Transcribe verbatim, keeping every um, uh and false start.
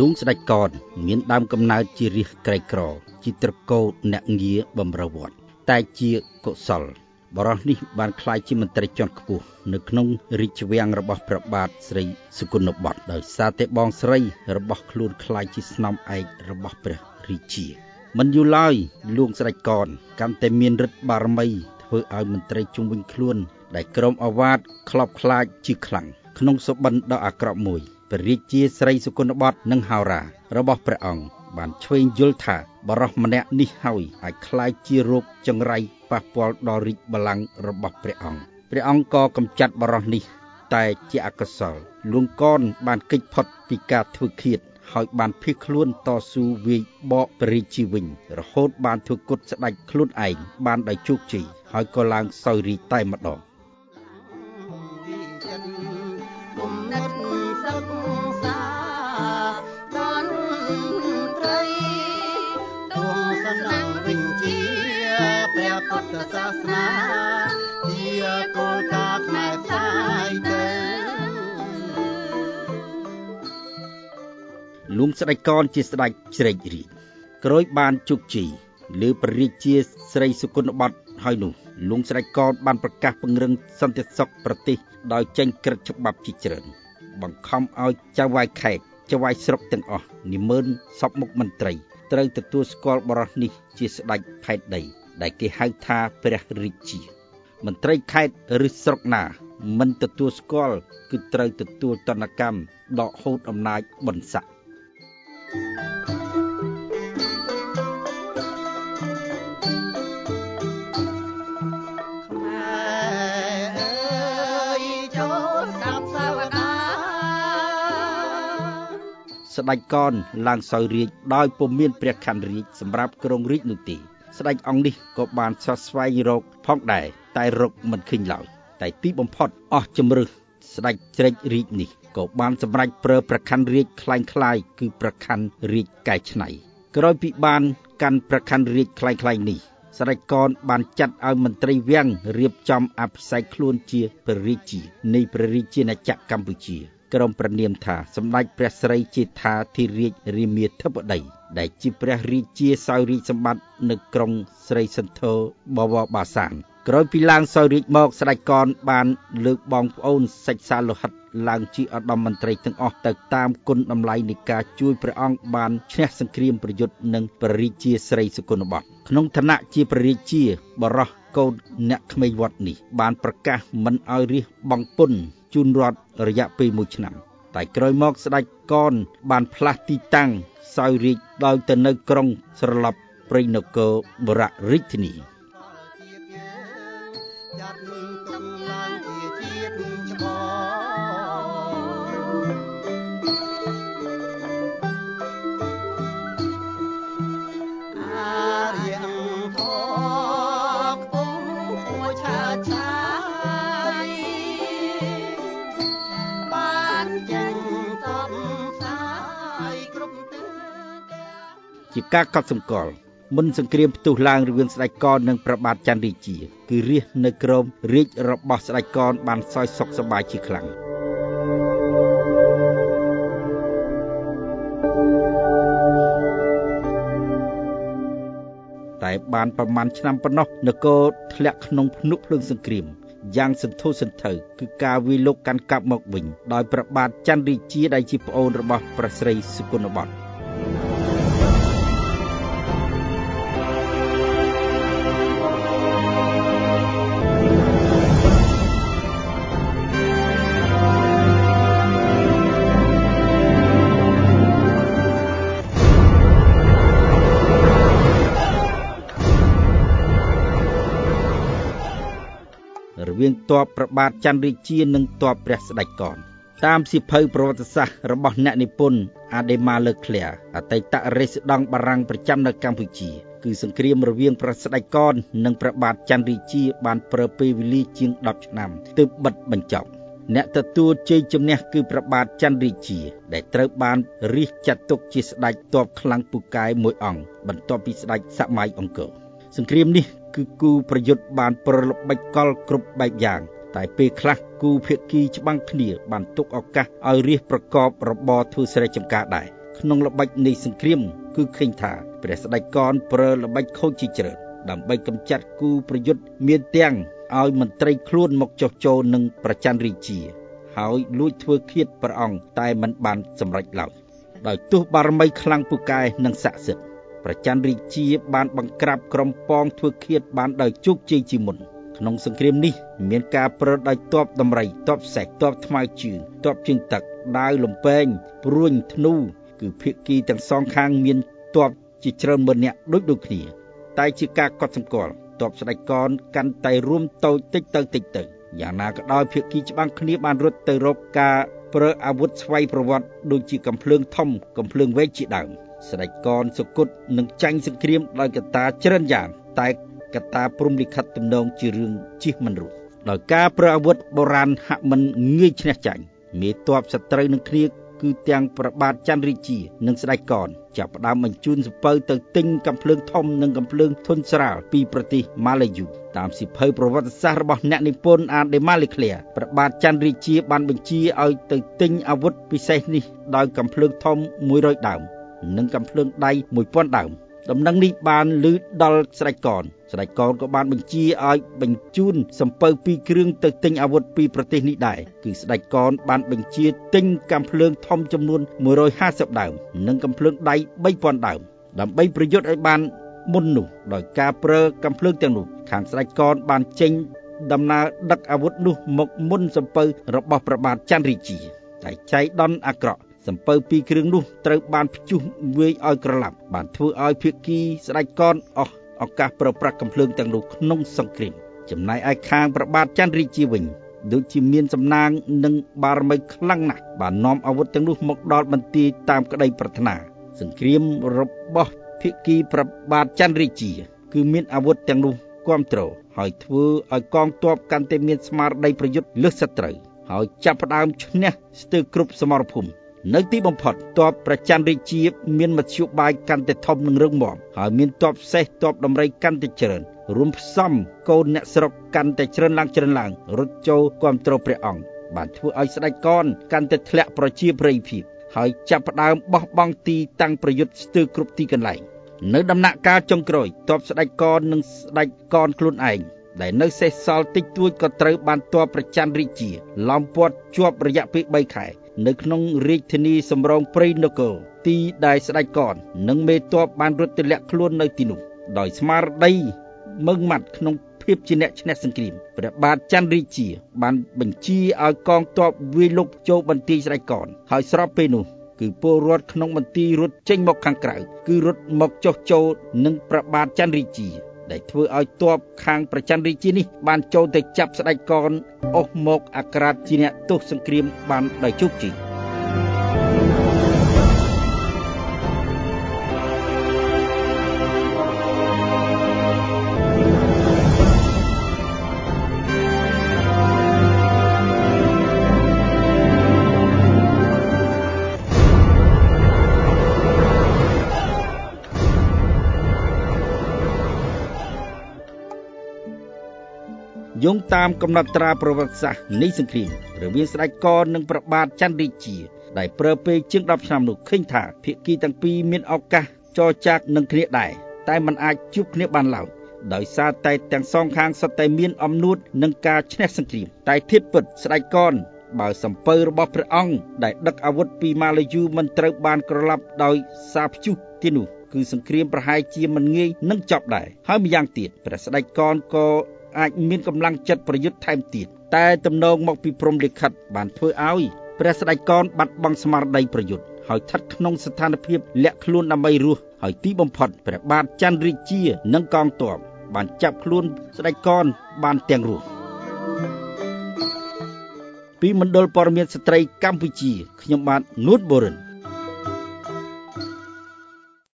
ងស្ដេចកនមានដើមកំណើតជារាស្ត្រក្រីក្រជាត្រកូលអ្នកងារបម្រើវត្តតែជាកុសលបរិសនេះបានក្លាយជាមន្ត្រីជាន់ខ្ពស់នៅក្នុងរាជវាំងរបស់ព្រះបាទស្រីសុគន្ធបុត្រដោយសារតែបងស្រីរបស់ខ្លួនក្លាយជាស្នំឯករបស់ព្រះរាជាមិនយូរឡើយលោកស្ដេចកនកាន់តែមានឫទ្ធិបារមីធ្វើឲ្យមន្ត្រីជុំវិញខ្លួនដែលក្រុមអាវាតខ្លោបខ្លាចជាខ្លាំងក្នុងសុបិនដ៏អាក្រក់មួយព្រះរាជាស្រីសុគន្ធបុត្រនិងហោរារបស់ព្រះអង្គបានឆ្វេងយល់ថាបរិសម្នាក់នេះហើយអាចក្លាយជារោគចង្រៃប៉ះពាល់ដល់រាជបល្ល័ង្ករបស់ព្រះអង្គព្រះអង្គក៏កម្ចាត់បរិសនេះតែជាអកុសលលួងកនបានគេចផុតពីការធ្វើឃាតហើយបានភៀសខ្លួនតស៊ូវាយបកព្រះរាជាវិញរហូតបានធ្វើគុតស្ដេចខ្លួនឯងបានដោយជោគជ័យហើយក៏ឡើងសោយរាជ្យតែម្ដងសាសនាជាគោលការណ៍ខ្មែរផ្សាយទៅលួងស្ដេចកនជាស្ដេចជ្រែករាជ្យក្រោយបានជោគជ័យលើព្រះរាជាស្រីសុគន្ធបុត្រហើយនោះលួងស្ដេចកនបានប្រកាសពង្រឹងសន្តិសុខប្រទេសដោយចេញក្រឹត្យច្បាប់ជាច្រើនបង្ខំឲ្យចៅហ្វាយខេត្តចៅហ្វាយស្រុកទាំងអស់និមឺនសពមុខមន្ត្រីត្រូវទទួលស្គាល់បរិសនេះជាស្ដេចផែនដីដែលគេហៅថាព្រះរាជាមន្ត្រីខេត្តឬស្រុកណាមិនទទួលស្គាល់គឺត្រូវទទួលទណ្ឌកម្មដកហូតអំណាចបុណ្យស័ក្តិស្ដេចកនឡើងសោយរាជ្យដោយពុំមានព្រះខ័នរាជសម្រាប់គ្រងរាជនោះទេស្ដេចអង្គនេះក៏បានសោះស្វែងរកផងដែរតែរកមិនឃើញឡើយតែទីបំផុតអស់ជំរឹះស្ដេចជ្រែករាជ្យនេះក៏បានសម្រេចប្រើព្រះខ័នរាជคล้ายៗគឺព្រះខ័នរាជកែច្នៃក្រោយពីបានកាន់ព្រះខ័នរាជคล้ายៗនេះស្ដេចកនបានចាត់ឲ្យមន្ត្រីវាំងរៀបចំអភិសេកខ្លួនជាព្រះរាជានៃព្រះរាជាណាចក្រកម្ពុជាក្រុមព្រះនាមថាសម្ដេចព្រះស្រីជេដ្ឋាធិរាជរាមាធិបតីដែលជាព្រះរាជាសោយរាជសម្បត្តិនៅក្រុងស្រីសន្ធរបវរបាសានក្រោយពីឡើងសោយរាជមកស្ដេចកនបានលើកបងប្អូនសេចក្សាលោហិតឡើងជាឧត្តមមន្ត្រីទាំងអស់ទៅតាមគុណតម្លៃនៃការជួយព្រះអង្គបានឈ្នះសង្គ្រាមប្រយុទ្ធនឹងព្រះរាជាស្រីសុគន្ធបុត្រក្នុងឋានៈជាព្រះរាជាបរោះកូនអ្នកក្មេងវត្តនេះបានប្រកាសមិនឲ្យរាជបង់ពន្ធជូនរដ្ឋរយៈពេលមួយឆ្នាំតែក្រោយមកស្ដេចកនបានផ្លាស់ទីតាំងសោយរាជដោយទៅនៅក្រុងស្រឡប់ព្រៃនគរបុររាជធានីចាត់ទុកឡើងជាជាតិច្បងអារៀងធកពុំគួរឆើតឆាយបានចេញតបផ្សាយគ្រប់ទិសជាការកត់សម្គាល់មុនសង្គ្រាមផ្ទុះឡើងរវាងស្ដេចកននិងព្រះបាទច័ន្ទរាជាគឺរាជនៅក្រោមរាជរបស់ស្ដេចកនបានសោយសុខសប្បាយជាខ្លាំងតែបានប្រមាណឆ្នាំប៉ុណ្ណោះនគរធ្លាក់ក្នុងភ្នក់ភ្លើងសង្គ្រាមយ៉ាងសន្ធោសន្ធៅគឺការវាយលុកកាន់កាប់មកវិញដោយព្រះបាទច័ន្ទរាជាដែលជាប្អូនរបស់ព្រះស្រីសុគន្ធបុត្ររវាងទ័ពព្រះបាទច័ន្ទរាជានិងទ័ពព្រះស្ដេចកនតាមសៀវភៅប្រវត្តិសាស្ត្ររបស់អ្នកនិពន្ធ Adema Leclerc អតីតរេសដង់បារាំងប្រចាំនៅកម្ពុជាគឺសង្គ្រាមរវាងព្រះស្ដេចកននិងព្រះបាទច័ន្ទរាជាបានប្រើពេលវេលាជាងដប់ឆ្នាំទើបបិទបញ្ចប់អ្នកទទួលជ័យជំនះគឺព្រះបាទច័ន្ទរាជាដែលត្រូវបានរាជចាត់ទុកជាស្ដេចទ័ពខ្លាំងពូកែមួយអង្គបន្ទាប់ពីស្ដេចសម័យអង្គរសង្គ្រាមនេះគឺគូប្រយុទ្ធបានប្រលបិចកលគ្រប់បែបយ៉ាងតែពេលខ្លះគូភាគីច្បាំងគ្នាបានទុកឱកាសឲ្យរាជប្រកបរបរធ្វើស្រែចម្ការដែរក្នុងល្បិចនៃសង្គ្រាមគឺឃើញថាព្រះស្ដេចកនប្រើល្បិចខូចជាច្រើនដើម្បីកម្ចាត់គូប្រយុទ្ធមានទាំងឲ្យមន្ត្រីខ្លួនមកចុះចូលនឹងប្រច័ណ្ឌរាជាហើយលួចធ្វើឃាតព្រះអង្គតែមិនបានសម្រេចឡើយដោយទោះបារមីខ្លាំងពូកែនិងស័ក្តិសិទ្ធិប្រច័ណ្ឌរាជាបានបង្ក្រាបក្រុមប៉ងធ្វើឃាតបានដោយជោគជ័យជាមុនក្នុងសង្គ្រាមនេះមានការប្រើដោយទ័ពដំរីទ័ពសេះទ័ពថ្មើរជើងទ័ពជើងទឹកដាវលំពែងព្រួញធ្នូគឺភាគីទាំងសងខាងមានទ័ពជាច្រើនម៉ឺននាក់ដូចដូចគ្នាតែជាការកត់សម្គាល់ទ័ពស្ដេចកនកាន់តែរួមតូចតិចទៅតិចទៅយ៉ាងណាក៏ដោយភាគីច្បាំងគ្នាបានរត់ទៅរកការប្រើអាវុធស្វ័យប្រវត្តិដូចជាកំភ្លើងធំកំភ្លើងវែងជាដើមស្ដេចកនសុគតនឹងចាញ់សង្គ្រាមដោយកត្តាច្រើនយ៉ាងតែកត្តាព្រំលិខិតទំនងជារឿងជិះមិនរួចដោយការប្រើអាវុធបុរាណហាក់មិនងាយឈ្នះចាញ់មេទ័ពសត្រូវនឹងគ្នាគឺទាំងព្រះបាទច័ន្ទរាជានិងស្ដេចកនចាប់ផ្ដើមបញ្ជូនសំពៅទៅទិញកាំភ្លើងធំនិងកាំភ្លើងធុនស្រាលពីប្រទេសម៉ាឡេយូតាមសៀវភៅប្រវត្តិសាស្ត្ររបស់អ្នកនិពន្ធអាដេម៉ាលេក្លាព្រះបាទច័ន្ទរាជាបានបញ្ជាឲ្យទៅទិញអាវុធពិសេសនេះដោយកាំភ្លើងធំមួយរយដើមនិងកាំភ្លើងដៃមួយពាន់ដើមដំណឹងនេះបានឮដល់ស្ដេចកនស្ដេចកនក៏បានបញ្ជាឲ្យបញ្ជូនសំពៅពីរគ្រឿងទៅទិញអាវុធពីប្រទេសនេះដែរគឺស្ដេចកនបានបញ្ជាទិញកាំភ្លើងធំចំនួនមួយរយហាសិបដើមនិងកាំភ្លើងដៃបីពាន់ដើមដើម្បីប្រយុទ្ធឲ្យបានមុននោះដោយការប្រើកាំភ្លើងទាំងនោះខាងស្ដេចកនបានចេញដំណើរដឹកអាវុធនោះមកមុនសំពៅរបស់ព្រះបាទច័ន្ទរាជាតែចៃដន្យអាក្រក់សំពៅពីរគ្រឿងនោះត្រូវបានព្យុះវាយឲ្យក្រឡាប់បានធ្វើឲ្យភាគីស្ដេចកនអស់ឱកាសប្រើប្រាស់កាំភ្លើងទាំងនោះក្នុងសង្គ្រាមចំណែកឯខាងព្រះបាទច័ន្ទរាជាវិញដូចជាមានសំណាងនិងបារមីខ្លាំងណាស់បាននាំអាវុធទាំងនោះមកដល់បន្ទាយតាមក្តីប្រាថ្នាសង្គ្រាមរបស់ភាគីព្រះបាទច័ន្ទរាជាគឺមានអាវុធទាំងនោះគាំទ្រហើយធ្វើឲ្យកងទ័ពកាន់តែមានស្មារតីប្រយុទ្ធលើសសត្រូវហើយចាប់ផ្ដើមឈ្នះស្ទើរគ្រប់សមរភូមិនៅទីបំផុតទ័ពប្រច័ណ្ឌរាជាមានមធ្យោបាយកាន់តែធំនិងរឹងមាំហើយមានទ័ពសេះទ័ពដំរីកាន់តែច្រើនរួមផ្សំកូនអ្នកស្រុកកាន់តែច្រើនឡើងច្រើនឡើងរត់ចូលគាំទ្រព្រះអង្គបានធ្វើឲ្យស្ដេចកនកាន់តែធ្លាក់ប្រជាប្រិយភាពហើយចាប់ផ្ដើមបោះបង់ទីតាំងប្រយុទ្ធស្ទើរគ្រប់ទីកន្លែងនៅដំណាក់កាលចុងក្រោយទ័ពស្ដេចកននិងស្ដេចកនខ្លួនឯងដែលនៅសេសសល់តិចតួចក៏ត្រូវបានទ័ពប្រច័ណ្ឌរាជាឡោមព័ទ្ធជាប់រយៈពេលបីខែនៅក្នុងរាជធានីសំរោងព្រៃនគរទីដែលស្ដេចកននិងមេទ័ពបានរត់ទម្លាក់ខ្លួននៅទីនោះដោយស្មារតីម៉ឺងម៉ាត់ក្នុងភាពជាអ្នកឈ្នះសង្គ្រាមព្រះបាទច័ន្ទរាជាបានបញ្ជាឲ្យកងទ័ពវាយលុកចូលបន្ទាយស្ដេចកនហើយស្របពេលនោះគឺពលរដ្ឋក្នុងបន្ទាយរត់ចេញមកខាងក្រៅគឺរត់មកចុះចូលនឹងព្រះបាទច័ន្ទរាជាដែលធ្វើឲ្យទ័ពខាងប្រច័ណ្ឌរាជានេះបានចូលទៅចាប់ស្ដេចកនអស់មកអាក្រាតជាអ្នកទោសសង្គ្រាមបានដោយជោគជ័យយោងតាមកំណត់ត្រាប្រវត្តិសាស្ត្រនៃសង្គ្រាមរវាងស្ដេចកននិងព្រះបាទច័ន្ទរាជាដែលប្រើពេលជាងដប់ឆ្នាំនោះឃើញថាភាគីទាំងពីរមានឱកាសចរចានឹងគ្នាដែរតែមិនអាចជួបគ្នាបានឡើយដោយសារតែទាំងសងខាងសុទ្ធតែមានអំនួតនឹងការឈ្នះសង្គ្រាមតែធៀបពិតស្ដេចកនបើសំពៅរបស់ព្រះអង្គដែលដឹកអាវុធពីម៉ាឡេយូមិនត្រូវបានក្រឡាប់ដោយសារព្យុះទីនោះគឺសង្គ្រាមប្រហែលជាមិនងាយនឹងចប់ដែរហើយម្យ៉ាងទៀតព្រះស្ដេចកនក៏អាចមានកម្លាំងចិត្តប្រយុទ្ធថែមទៀតតែទំនងមកពីព្រំលិខិតបានធ្វើឲ្យព្រះស្ដេចកនបាត់បង់ស្មារតីប្រយុទ្ធហើយស្ថិតក្នុងស្ថានភាពលាក់ខ្លួនដើម្បីរស់ហើយទីបំផុតព្រះបាទច័ន្ទរាជានិងកងទ័ពបានចាប់ខ្លួនស្ដេចកនបានទាំងរស់ពីមណ្ឌលព័ត៌មានស្ត្រីកម្ពុជាខ្ញុំបាទនួតបូរិន